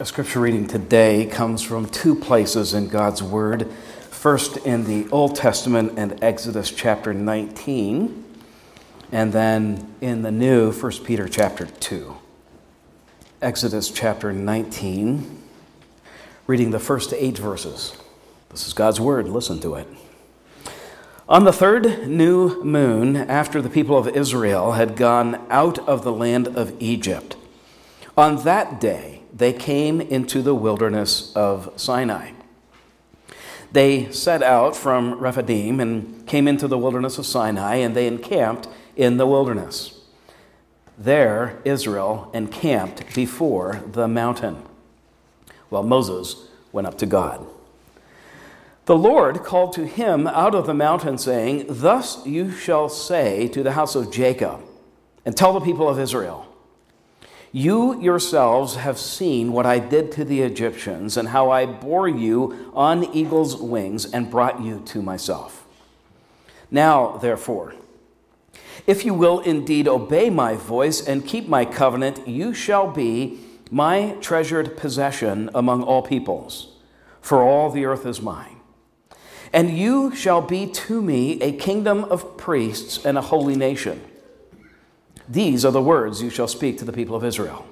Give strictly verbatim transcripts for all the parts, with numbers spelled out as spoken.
A scripture reading today comes from two places in God's Word. First in the Old Testament and Exodus chapter nineteen, and then in the New, First Peter chapter two. Exodus chapter nineteen, reading the first eight verses. This is God's Word. Listen to it. On the third new moon, after the people of Israel had gone out of the land of Egypt, on that day they came into the wilderness of Sinai. They set out from Rephidim and came into the wilderness of Sinai, and they encamped in the wilderness. There Israel encamped before the mountain, while Moses went up to God. The Lord called to him out of the mountain, saying, "Thus you shall say to the house of Jacob, and tell the people of Israel, you yourselves have seen what I did to the Egyptians, and how I bore you on eagle's wings and brought you to myself. Now, therefore, if you will indeed obey my voice and keep my covenant, you shall be my treasured possession among all peoples, for all the earth is mine. And you shall be to me a kingdom of priests and a holy nation. These are the words you shall speak to the people of Israel."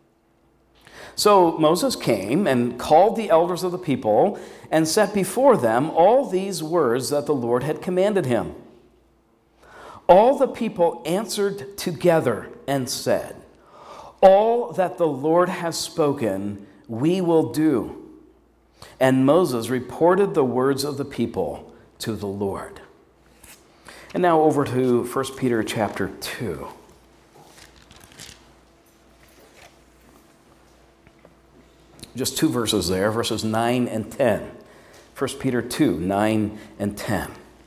So Moses came and called the elders of the people and set before them all these words that the Lord had commanded him. All the people answered together and said, "All that the Lord has spoken, we will do." And Moses reported the words of the people to the Lord. And now over to First Peter chapter two. Just two verses there, verses nine and ten. First Peter two, nine and ten.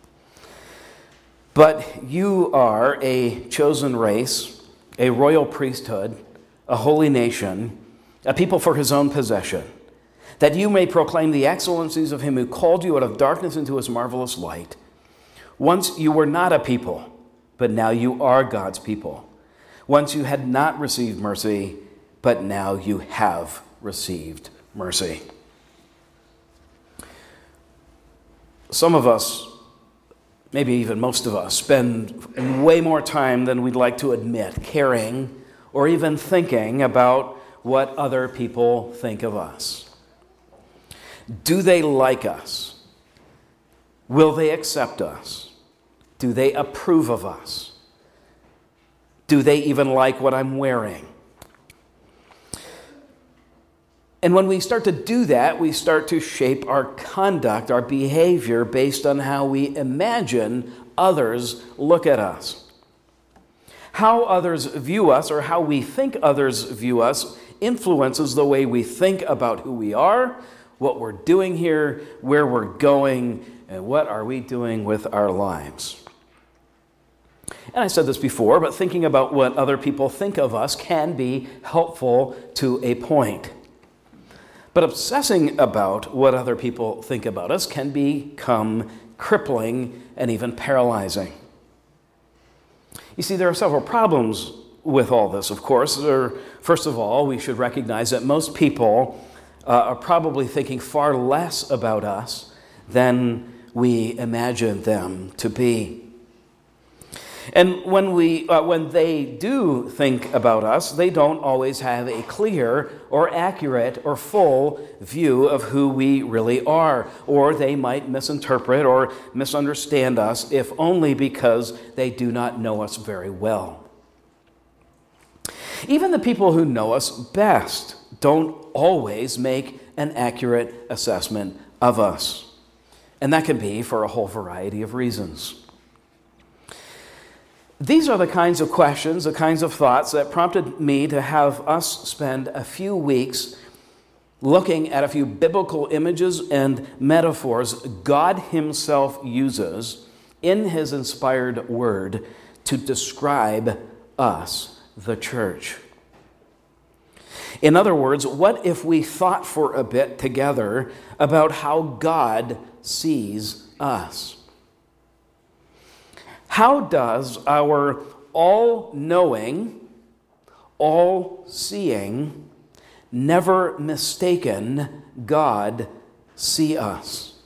"But you are a chosen race, a royal priesthood, a holy nation, a people for his own possession, that you may proclaim the excellencies of him who called you out of darkness into his marvelous light. Once you were not a people, but now you are God's people. Once you had not received mercy, but now you have received mercy." Some of us, maybe even most of us, spend way more time than we'd like to admit caring or even thinking about what other people think of us. Do they like us? Will they accept us? Do they approve of us? Do they even like what I'm wearing? And when we start to do that, we start to shape our conduct, our behavior, based on how we imagine others look at us. How others view us, or how we think others view us, influences the way we think about who we are, what we're doing here, where we're going, and what are we doing with our lives. And I said this before, but thinking about what other people think of us can be helpful to a point. But obsessing about what other people think about us can become crippling and even paralyzing. You see, there are several problems with all this, of course. First of all, we should recognize that most people uh, are probably thinking far less about us than we imagine them to be. And when we, uh, when they do think about us, they don't always have a clear or accurate or full view of who we really are. Or they might misinterpret or misunderstand us, if only because they do not know us very well. Even the people who know us best don't always make an accurate assessment of us. And that can be for a whole variety of reasons. These are the kinds of questions, the kinds of thoughts that prompted me to have us spend a few weeks looking at a few biblical images and metaphors God himself uses in his inspired word to describe us, the church. In other words, what if we thought for a bit together about how God sees us? How does our all-knowing, all-seeing, never mistaken God see us?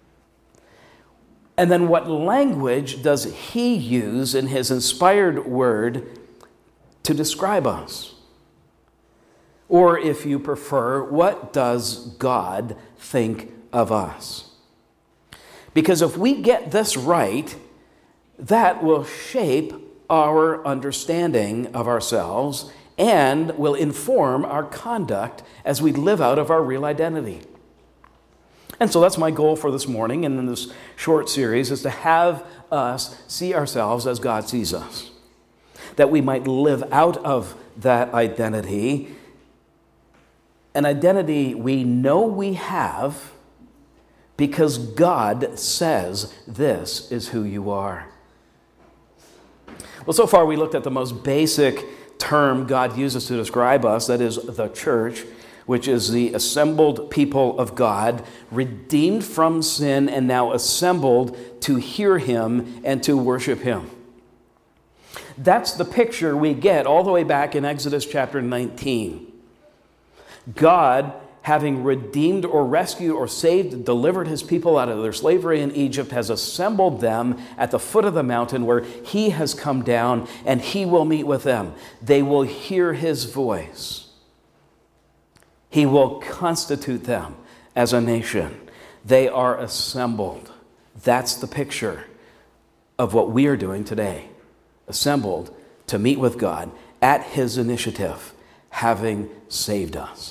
And then what language does he use in his inspired word to describe us? Or if you prefer, what does God think of us? Because if we get this right, that will shape our understanding of ourselves and will inform our conduct as we live out of our real identity. And so that's my goal for this morning and in this short series, is to have us see ourselves as God sees us, that we might live out of that identity, an identity we know we have because God says this is who you are. Well, so far we looked at the most basic term God uses to describe us, that is the church, which is the assembled people of God, redeemed from sin and now assembled to hear him and to worship him. That's the picture we get all the way back in Exodus chapter nineteen. God, having redeemed or rescued or saved, delivered his people out of their slavery in Egypt, has assembled them at the foot of the mountain where he has come down and he will meet with them. They will hear his voice. He will constitute them as a nation. They are assembled. That's the picture of what we are doing today. Assembled to meet with God at his initiative, having saved us.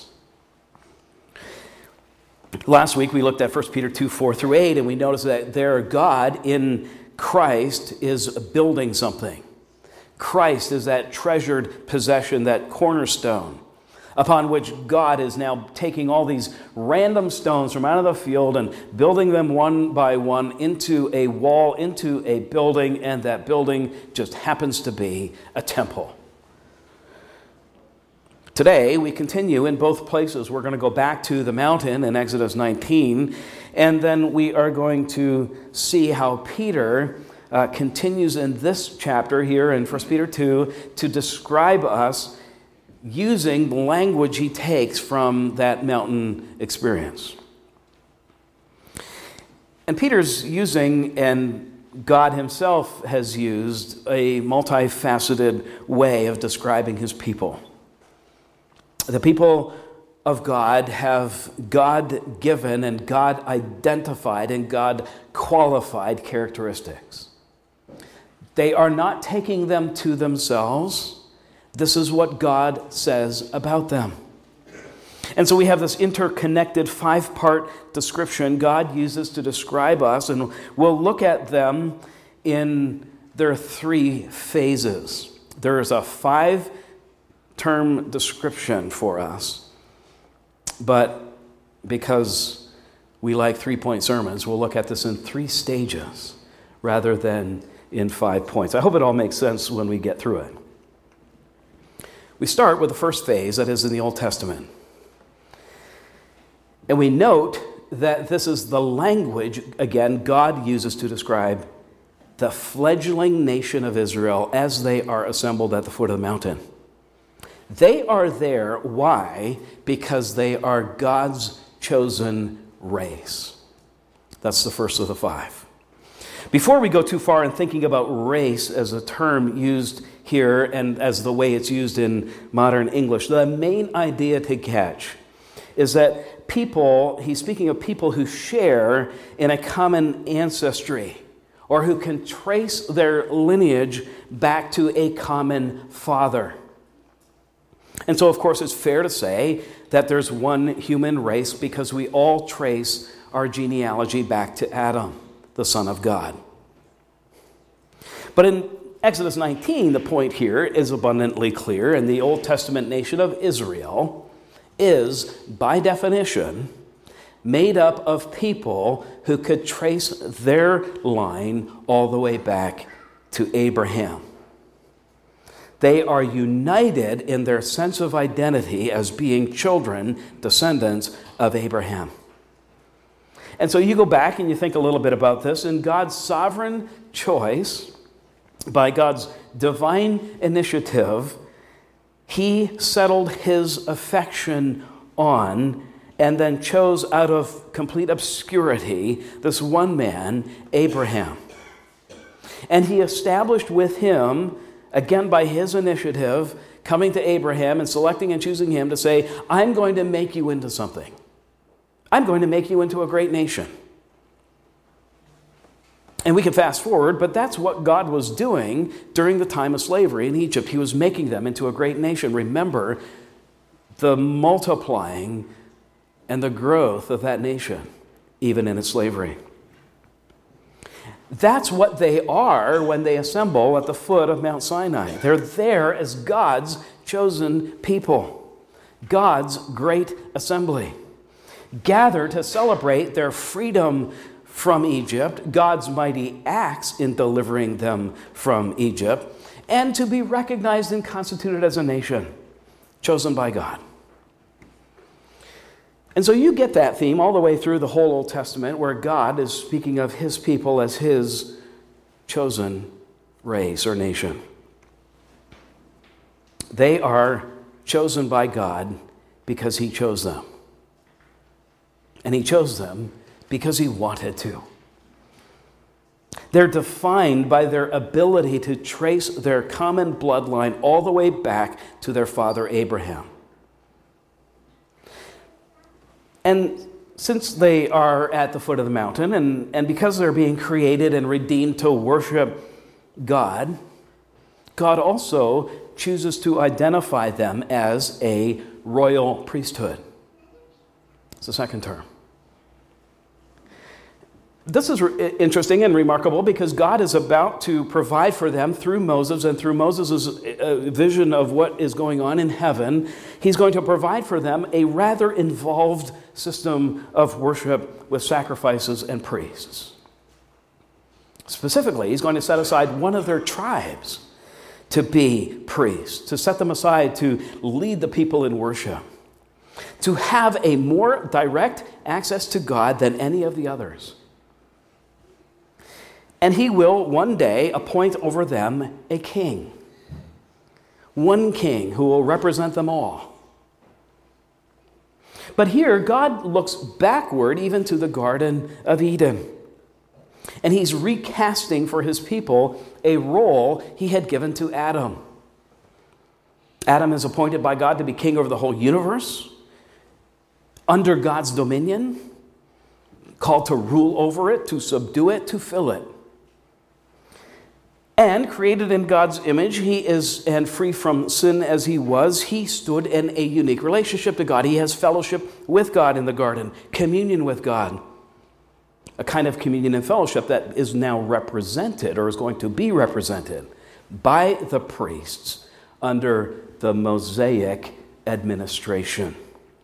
Last week we looked at First Peter two, four through eight, and we noticed that there God in Christ is building something. Christ is that treasured possession, that cornerstone, upon which God is now taking all these random stones from out of the field and building them one by one into a wall, into a building, and that building just happens to be a temple. Today, we continue in both places. We're going to go back to the mountain in Exodus nineteen, and then we are going to see how Peter uh, continues in this chapter here in First Peter two to describe us using the language he takes from that mountain experience. And Peter's using, and God himself has used, a multifaceted way of describing his people. The people of God have God-given and God-identified and God-qualified characteristics. They are not taking them to themselves. This is what God says about them. And so we have this interconnected five-part description God uses to describe us, and we'll look at them in their three phases. There is a five term description for us, but because we like three-point sermons, we'll look at this in three stages rather than in five points. I hope it all makes sense when we get through it. We start with the first phase, that is in the Old Testament. And we note that this is the language, again, God uses to describe the fledgling nation of Israel as they are assembled at the foot of the mountain. They are there. Why? Because they are God's chosen race. That's the first of the five. Before we go too far in thinking about race as a term used here and as the way it's used in modern English, the main idea to catch is that people, he's speaking of people who share in a common ancestry or who can trace their lineage back to a common father. And so, of course, it's fair to say that there's one human race because we all trace our genealogy back to Adam, the Son of God. But in Exodus nineteen, the point here is abundantly clear, and the Old Testament nation of Israel is, by definition, made up of people who could trace their line all the way back to Abraham. They are united in their sense of identity as being children, descendants of Abraham. And so you go back and you think a little bit about this. In God's sovereign choice, by God's divine initiative, he settled his affection on and then chose out of complete obscurity this one man, Abraham. And he established with him, again by his initiative, coming to Abraham and selecting and choosing him to say, I'm going to make you into something. I'm going to make you into a great nation. And we can fast forward, but that's what God was doing during the time of slavery in Egypt. He was making them into a great nation. Remember the multiplying and the growth of that nation, even in its slavery. That's what they are when they assemble at the foot of Mount Sinai. They're there as God's chosen people, God's great assembly, gathered to celebrate their freedom from Egypt, God's mighty acts in delivering them from Egypt, and to be recognized and constituted as a nation chosen by God. And so you get that theme all the way through the whole Old Testament, where God is speaking of his people as his chosen race or nation. They are chosen by God because he chose them. And he chose them because he wanted to. They're defined by their ability to trace their common bloodline all the way back to their father Abraham. And since they are at the foot of the mountain, and, and because they're being created and redeemed to worship God, God also chooses to identify them as a royal priesthood. It's the second term. This is re- interesting and remarkable because God is about to provide for them through Moses and through Moses' uh, vision of what is going on in heaven. He's going to provide for them a rather involved system of worship with sacrifices and priests. Specifically, he's going to set aside one of their tribes to be priests, to set them aside to lead the people in worship, to have a more direct access to God than any of the others. And he will one day appoint over them a king. One king who will represent them all. But here, God looks backward even to the Garden of Eden. And he's recasting for his people a role he had given to Adam. Adam is appointed by God to be king over the whole universe, under God's dominion, called to rule over it, to subdue it, to fill it. And created in God's image, he is, and free from sin as he was, he stood in a unique relationship to God. He has fellowship with God in the garden, communion with God. A kind of communion and fellowship that is now represented, or is going to be represented, by the priests under the Mosaic administration.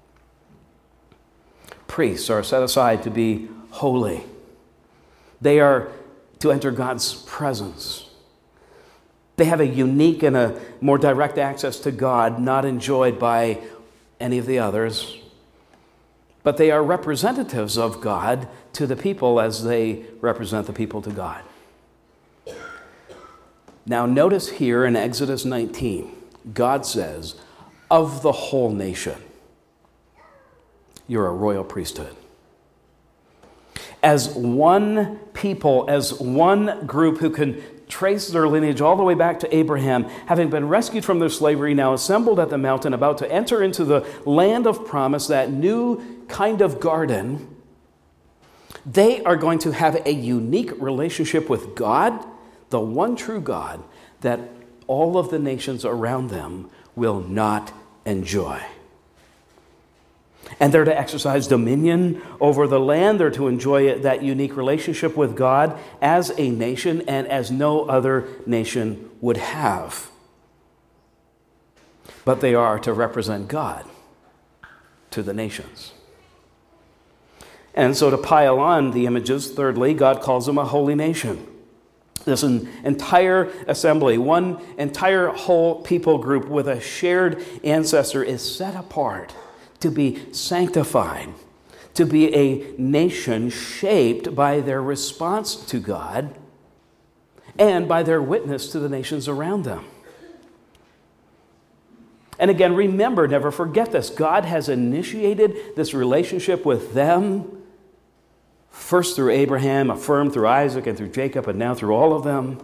Priests are set aside to be holy. They are to enter God's presence. They have a unique and a more direct access to God, not enjoyed by any of the others. But they are representatives of God to the people as they represent the people to God. Now notice here in Exodus nineteen, God says, of the whole nation, you're a royal priesthood. As one people, as one group who can trace their lineage all the way back to Abraham, having been rescued from their slavery, now assembled at the mountain, about to enter into the land of promise, that new kind of garden, they are going to have a unique relationship with God, the one true God, that all of the nations around them will not enjoy. And they're to exercise dominion over the land. They're to enjoy that unique relationship with God as a nation and as no other nation would have. But they are to represent God to the nations. And so to pile on the images, thirdly, God calls them a holy nation. This an entire assembly, one entire whole people group with a shared ancestor is set apart to be sanctified, to be a nation shaped by their response to God and by their witness to the nations around them. And again, remember, never forget this. God has initiated this relationship with them, first through Abraham, affirmed through Isaac and through Jacob, and now through all of them.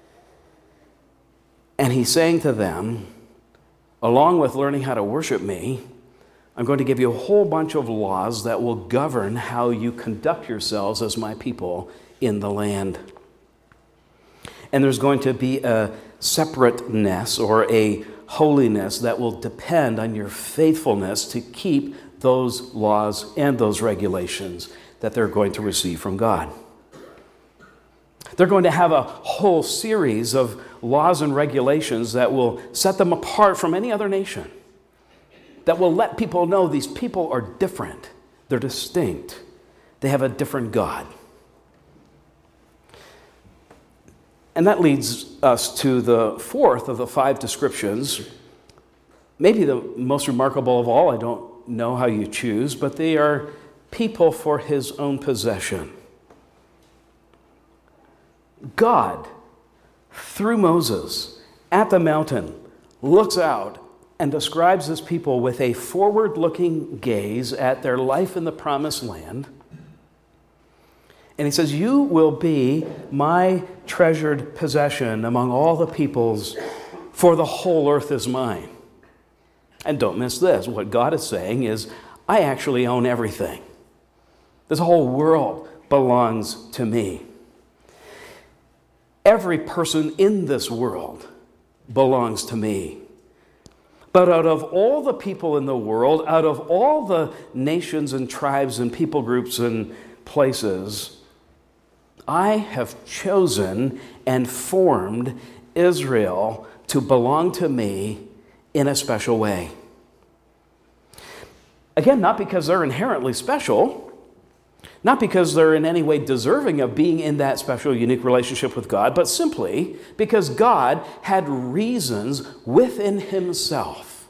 And he's saying to them, along with learning how to worship me, I'm going to give you a whole bunch of laws that will govern how you conduct yourselves as my people in the land. And there's going to be a separateness or a holiness that will depend on your faithfulness to keep those laws and those regulations that they're going to receive from God. They're going to have a whole series of laws and regulations that will set them apart from any other nation, that will let people know these people are different, they're distinct, they have a different God. And that leads us to the fourth of the five descriptions, maybe the most remarkable of all. I don't know how you choose, but they are people for his own possession. God, through Moses, at the mountain, looks out and describes his people with a forward-looking gaze at their life in the promised land. And he says, you will be my treasured possession among all the peoples, for the whole earth is mine. And don't miss this. What God is saying is, I actually own everything. This whole world belongs to me. Every person in this world belongs to me. But out of all the people in the world, out of all the nations and tribes and people groups and places, I have chosen and formed Israel to belong to me in a special way. Again, not because they're inherently special, not because they're in any way deserving of being in that special, unique relationship with God, but simply because God had reasons within himself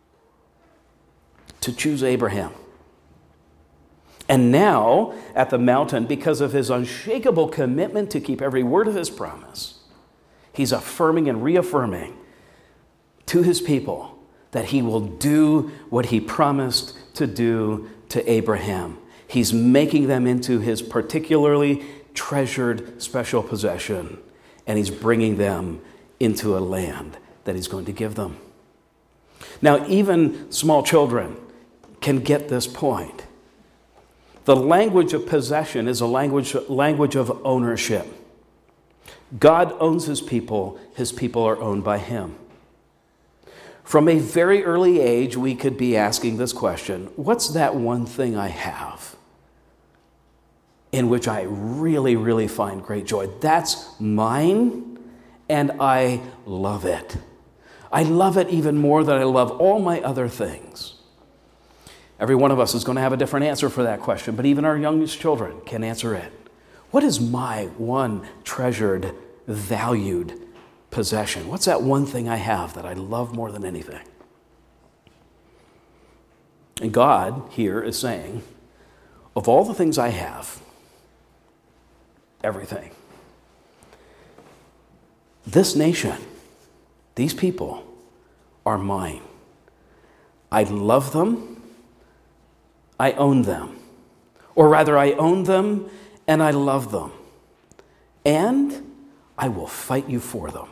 to choose Abraham. And now, at the mountain, because of his unshakable commitment to keep every word of his promise, he's affirming and reaffirming to his people that he will do what he promised to do to Abraham. He's making them into his particularly treasured special possession, and he's bringing them into a land that he's going to give them. Now, even small children can get this point. The language of possession is a language, language of ownership. God owns his people. His people are owned by him. From a very early age, we could be asking this question: what's that one thing I have in which I really, really find great joy? That's mine, and I love it. I love it even more than I love all my other things. Every one of us is going to have a different answer for that question, but even our youngest children can answer it. What is my one treasured, valued possession? What's that one thing I have that I love more than anything? And God here is saying, of all the things I have, everything. This nation, these people are mine. I love them. I own them. Or rather, I own them and I love them. And I will fight you for them.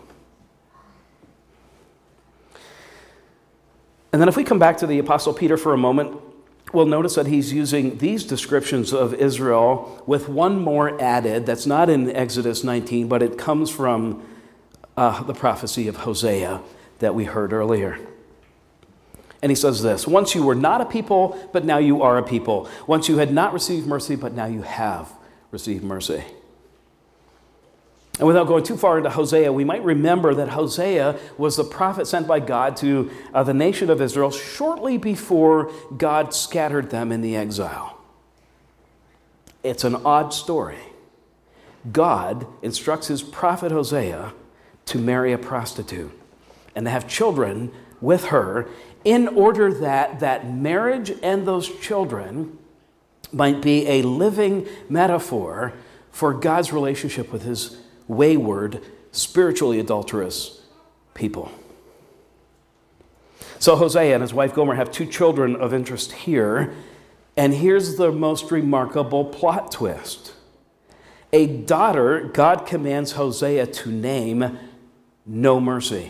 And then if we come back to the Apostle Peter for a moment, we'll notice that he's using these descriptions of Israel with one more added that's not in Exodus nineteen, but it comes from uh, the prophecy of Hosea that we heard earlier. And he says this: once you were not a people, but now you are a people. Once you had not received mercy, but now you have received mercy. And without going too far into Hosea, we might remember that Hosea was the prophet sent by God to uh, the nation of Israel shortly before God scattered them in the exile. It's an odd story. God instructs his prophet Hosea to marry a prostitute and to have children with her, in order that that marriage and those children might be a living metaphor for God's relationship with his wayward, spiritually adulterous people. So Hosea and his wife Gomer have two children of interest here. And here's the most remarkable plot twist. A daughter God commands Hosea to name No Mercy.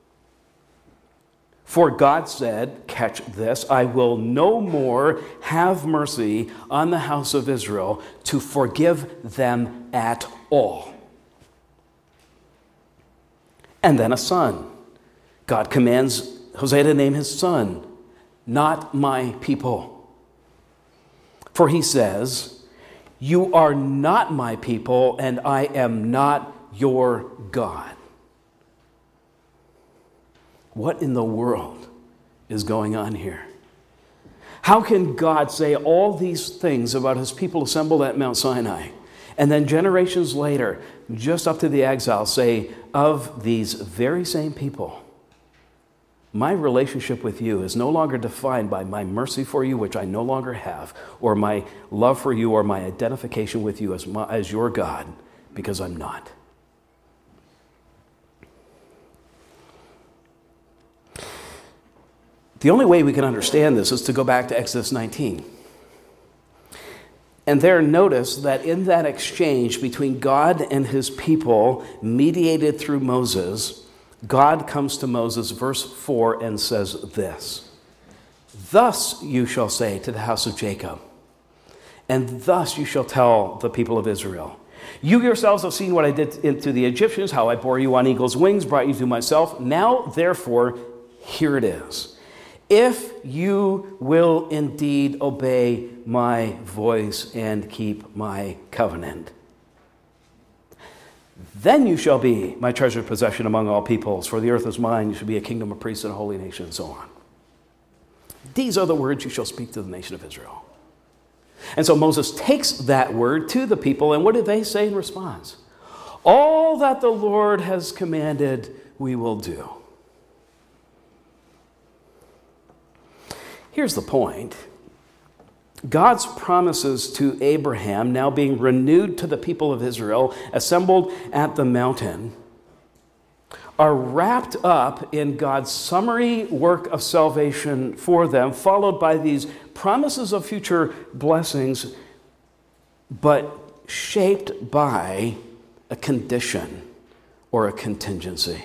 For God said, catch this, I will no more have mercy on the house of Israel to forgive them at all. And then a son. God commands Hosea to name his son, Not My People. For he says, you are not my people, and I am not your God. What in the world is going on here? How can God say all these things about his people assembled at Mount Sinai, and then generations later, just up to the exile, say, of these very same people, my relationship with you is no longer defined by my mercy for you, which I no longer have, or my love for you, or my identification with you as, my, as your God, because I'm not. The only way we can understand this is to go back to Exodus nineteen. And there, notice that in that exchange between God and his people, mediated through Moses, God comes to Moses, verse four, and says this, thus you shall say to the house of Jacob, and thus you shall tell the people of Israel, you yourselves have seen what I did to the Egyptians, how I bore you on eagle's wings, brought you to myself. Now, therefore, here it is. If you will indeed obey my voice and keep my covenant, then you shall be my treasured possession among all peoples, for the earth is mine. You shall be a kingdom of priests and a holy nation, and so on. These are the words you shall speak to the nation of Israel. And so Moses takes that word to the people, and what do they say in response? All that the Lord has commanded, we will do. Here's the point. God's promises to Abraham, now being renewed to the people of Israel, assembled at the mountain, are wrapped up in God's summary work of salvation for them, followed by these promises of future blessings, but shaped by a condition or a contingency.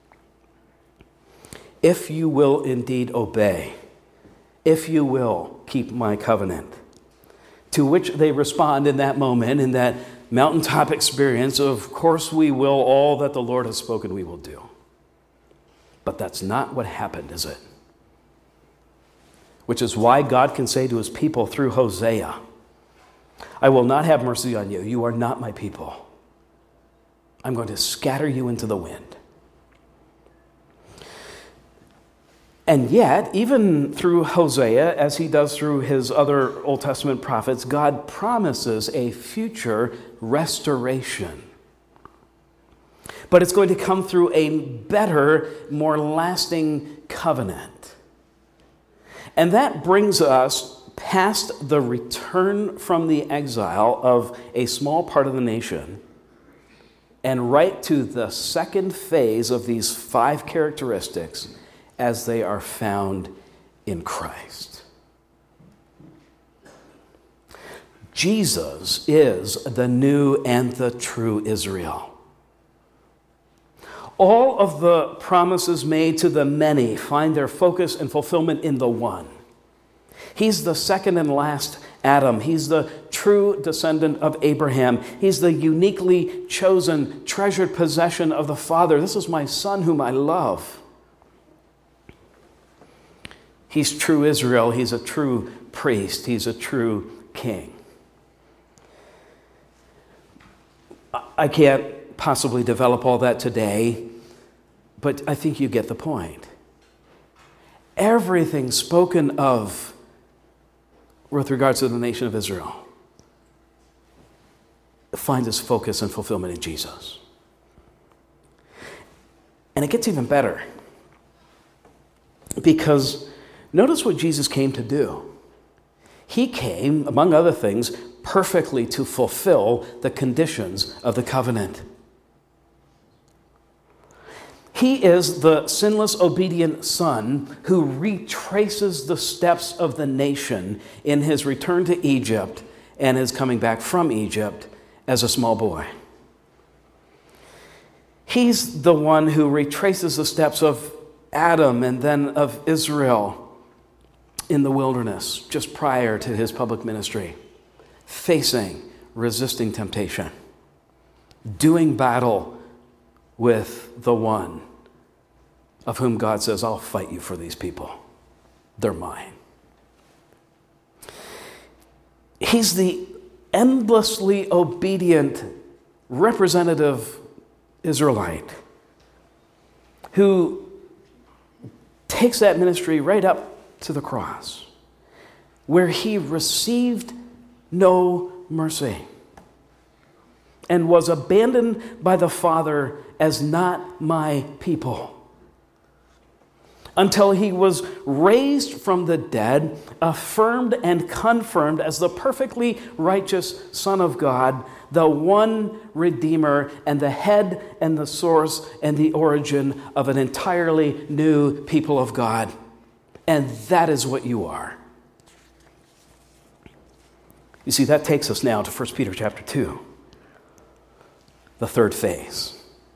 If you will indeed obey, if you will keep my covenant, to which they respond in that moment, in that mountaintop experience, of course we will, all that the Lord has spoken we will do. But that's not what happened, is it? Which is why God can say to his people through Hosea, I will not have mercy on you. You are not my people. I'm going to scatter you into the wind. And yet, even through Hosea, as he does through his other Old Testament prophets, God promises a future restoration. But it's going to come through a better, more lasting covenant. And that brings us past the return from the exile of a small part of the nation and right to the second phase of these five characteristics as they are found in Christ. Jesus is the new and the true Israel. All of the promises made to the many find their focus and fulfillment in the one. He's the second and last Adam. He's the true descendant of Abraham. He's the uniquely chosen, treasured possession of the Father. This is my Son whom I love. He's true Israel. He's a true priest. He's a true king. I can't possibly develop all that today, but I think you get the point. Everything spoken of with regards to the nation of Israel finds its focus and fulfillment in Jesus. And it gets even better, because notice what Jesus came to do. He came, among other things, perfectly to fulfill the conditions of the covenant. He is the sinless, obedient son who retraces the steps of the nation in his return to Egypt and his coming back from Egypt as a small boy. He's the one who retraces the steps of Adam and then of Israel in the wilderness just prior to his public ministry, facing, resisting temptation, doing battle with the one of whom God says, I'll fight you for these people. They're mine. He's the endlessly obedient representative Israelite who takes that ministry right up to the cross, where he received no mercy and was abandoned by the Father as not my people, until he was raised from the dead, affirmed and confirmed as the perfectly righteous Son of God, the one Redeemer and the head and the source and the origin of an entirely new people of God. And that is what you are. You see, that takes us now to First Peter chapter two, the third phase.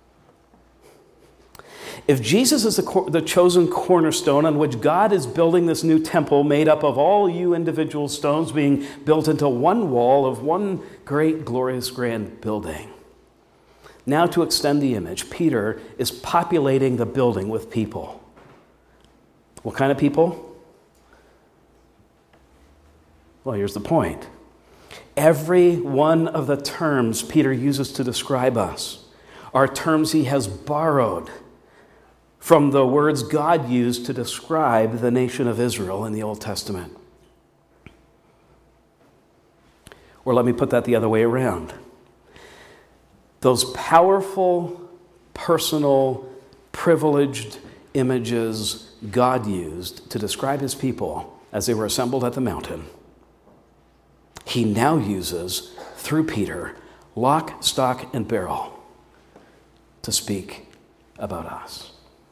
If Jesus is the, cor- the chosen cornerstone on which God is building this new temple made up of all you individual stones being built into one wall of one great, glorious, grand building. Now, to extend the image, Peter is populating the building with people. What kind of people? Well, here's the point. Every one of the terms Peter uses to describe us are terms he has borrowed from the words God used to describe the nation of Israel in the Old Testament. Or let me put that the other way around. Those powerful, personal, privileged images God used to describe his people as they were assembled at the mountain, he now uses, through Peter, lock, stock, and barrel to speak about us.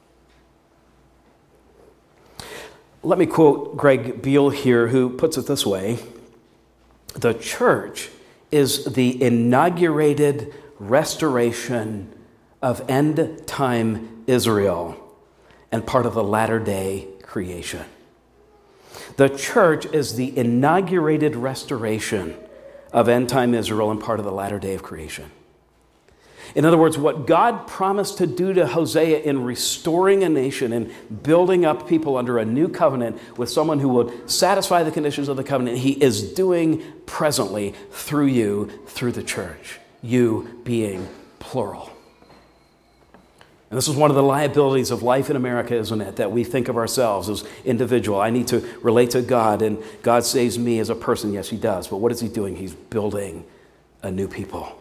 Let me quote Greg Beale here, who puts it this way. The church is the inaugurated restoration of end-time Israel and part of the latter-day creation. The church is the inaugurated restoration of end-time Israel and part of the latter day of creation. In other words, what God promised to do to Hosea in restoring a nation and building up people under a new covenant with someone who would satisfy the conditions of the covenant, he is doing presently through you, through the church, you being plural. And this is one of the liabilities of life in America, isn't it? That we think of ourselves as individual. I need to relate to God, and God saves me as a person. Yes, he does. But what is he doing? He's building a new people.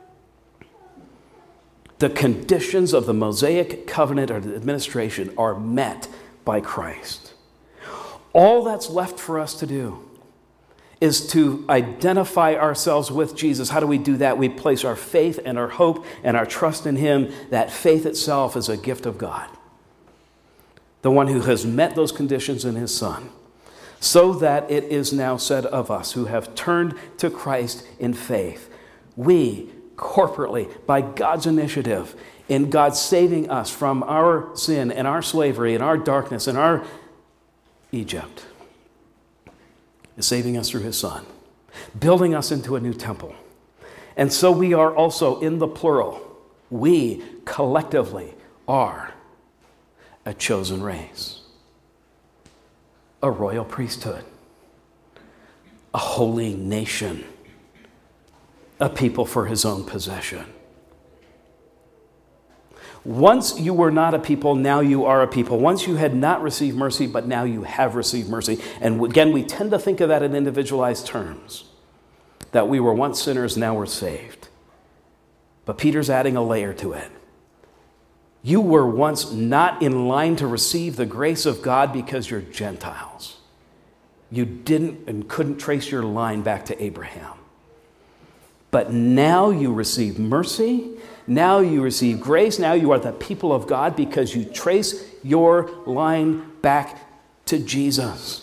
The conditions of the Mosaic covenant or the administration are met by Christ. All that's left for us to do is to identify ourselves with Jesus. How do we do that? We place our faith and our hope and our trust in him. That faith itself is a gift of God, the one who has met those conditions in his Son, so that it is now said of us who have turned to Christ in faith, we corporately, by God's initiative, in God saving us from our sin and our slavery and our darkness and our Egypt, is saving us through his Son, building us into a new temple. And so we are also in the plural. We collectively are a chosen race, a royal priesthood, a holy nation, a people for his own possession. Once you were not a people, now you are a people. Once you had not received mercy, but now you have received mercy. And again, we tend to think of that in individualized terms, that we were once sinners, now we're saved. But Peter's adding a layer to it. You were once not in line to receive the grace of God because you're Gentiles. You didn't and couldn't trace your line back to Abraham. But now you receive mercy. Now you receive grace. Now you are the people of God because you trace your line back to Jesus.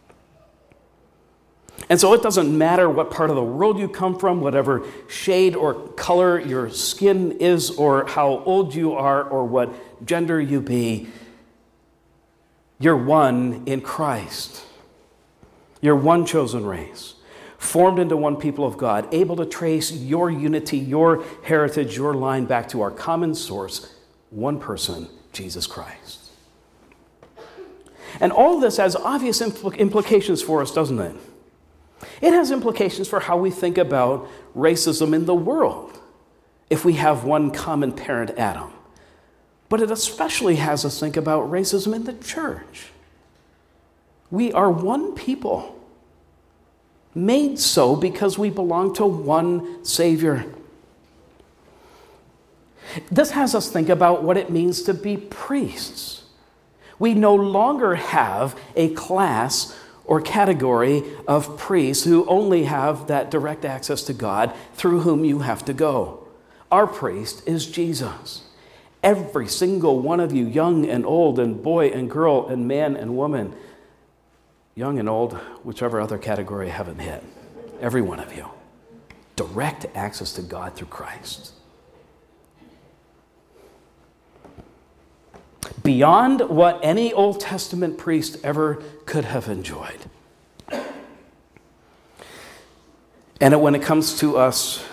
And so it doesn't matter what part of the world you come from, whatever shade or color your skin is, or how old you are, or what gender you be, you're one in Christ. You're one chosen race, formed into one people of God, able to trace your unity, your heritage, your line back to our common source, one person, Jesus Christ. And all this has obvious impl- implications for us, doesn't it? It has implications for how we think about racism in the world if we have one common parent, Adam. But it especially has us think about racism in the church. We are one people, made so because we belong to one Savior. This has us think about what it means to be priests. We no longer have a class or category of priests who only have that direct access to God through whom you have to go. Our priest is Jesus. Every single one of you, young and old and boy and girl and man and woman, young and old, whichever other category I haven't hit, every one of you, direct access to God through Christ. Beyond what any Old Testament priest ever could have enjoyed. And when it comes to us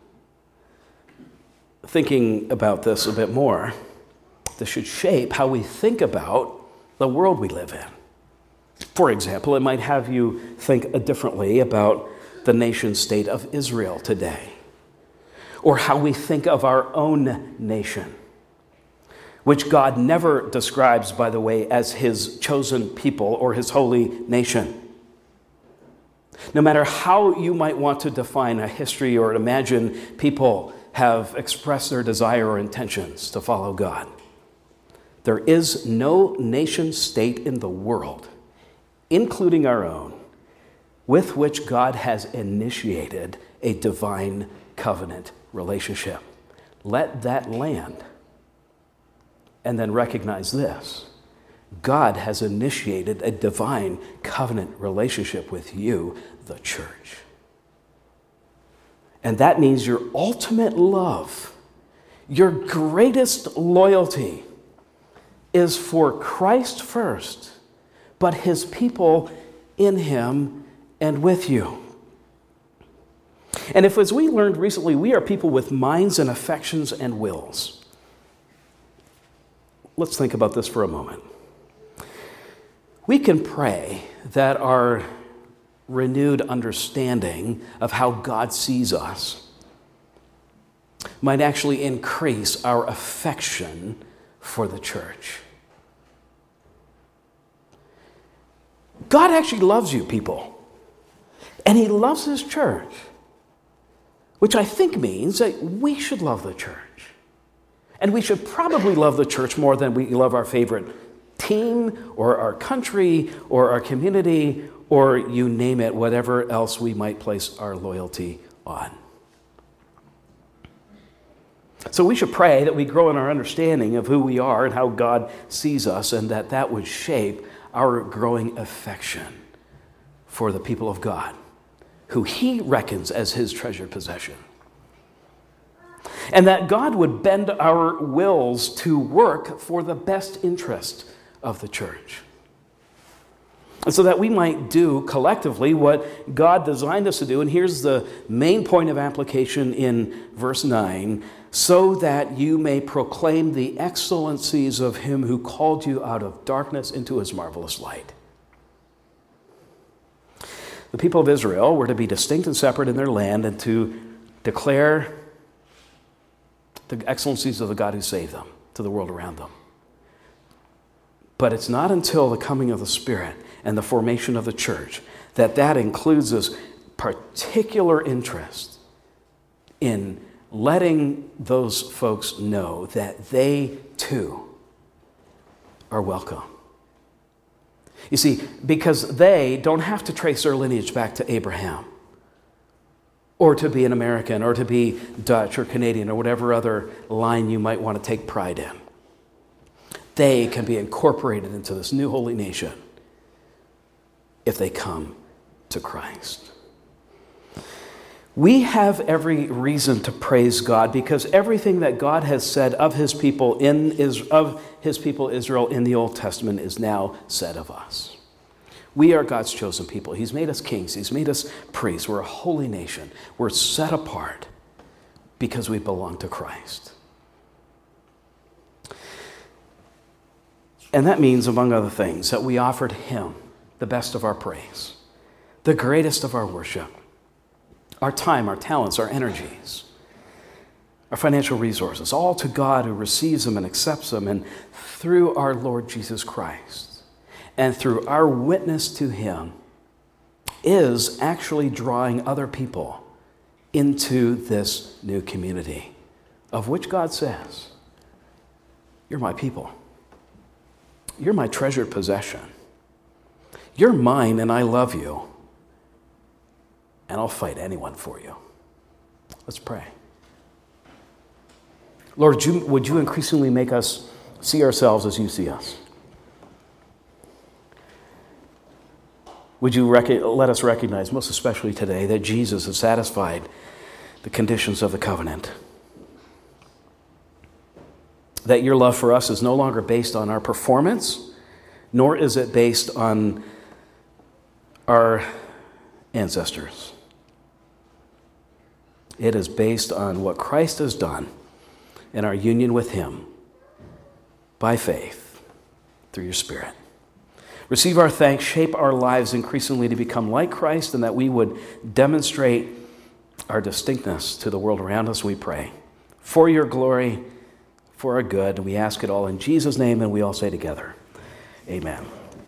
thinking about this a bit more, this should shape how we think about the world we live in. For example, it might have you think differently about the nation state of Israel today, or how we think of our own nation, which God never describes, by the way, as his chosen people or his holy nation. No matter how you might want to define a history or imagine people have expressed their desire or intentions to follow God, there is no nation state in the world, including our own, with which God has initiated a divine covenant relationship. Let that land. And then recognize this. God has initiated a divine covenant relationship with you, the church. And that means your ultimate love, your greatest loyalty is for Christ first, but his people in him and with you. And if, as we learned recently, we are people with minds and affections and wills, let's think about this for a moment. We can pray that our renewed understanding of how God sees us might actually increase our affection for the church. God actually loves you, people, and he loves his church, which I think means that we should love the church. And we should probably love the church more than we love our favorite team or our country or our community or you name it, whatever else we might place our loyalty on. So we should pray that we grow in our understanding of who we are and how God sees us, and that that would shape our growing affection for the people of God, who he reckons as his treasured possession. And that God would bend our wills to work for the best interest of the church. And so that we might do collectively what God designed us to do. And here's the main point of application in verse nine. So that you may proclaim the excellencies of him who called you out of darkness into his marvelous light. The people of Israel were to be distinct and separate in their land and to declare the excellencies of the God who saved them to the world around them. But it's not until the coming of the Spirit and the formation of the church that that includes this particular interest in letting those folks know that they too are welcome. You see, because they don't have to trace their lineage back to Abraham. or to be an American, or to be Dutch or Canadian, or whatever other line you might want to take pride in. They can be incorporated into this new holy nation if they come to Christ. We have every reason to praise God because everything that God has said of his people in is of his people Israel in the Old Testament is now said of us. We are God's chosen people. He's made us kings. He's made us priests. We're a holy nation. We're set apart because we belong to Christ. And that means, among other things, that we offered him the best of our praise, the greatest of our worship, our time, our talents, our energies, our financial resources, all to God who receives them and accepts them, and through our Lord Jesus Christ. And through our witness to him is actually drawing other people into this new community of which God says, you're my people. You're my treasured possession. You're mine and I love you. And I'll fight anyone for you. Let's pray. Lord, would you, would you increasingly make us see ourselves as you see us? Would you rec- let us recognize, most especially today, that Jesus has satisfied the conditions of the covenant? That your love for us is no longer based on our performance, nor is it based on our ancestors. It is based on what Christ has done in our union with him by faith through your Spirit. Receive our thanks, shape our lives increasingly to become like Christ, and that we would demonstrate our distinctness to the world around us, we pray. For your glory, for our good, we ask it all in Jesus' name, and we all say together, amen.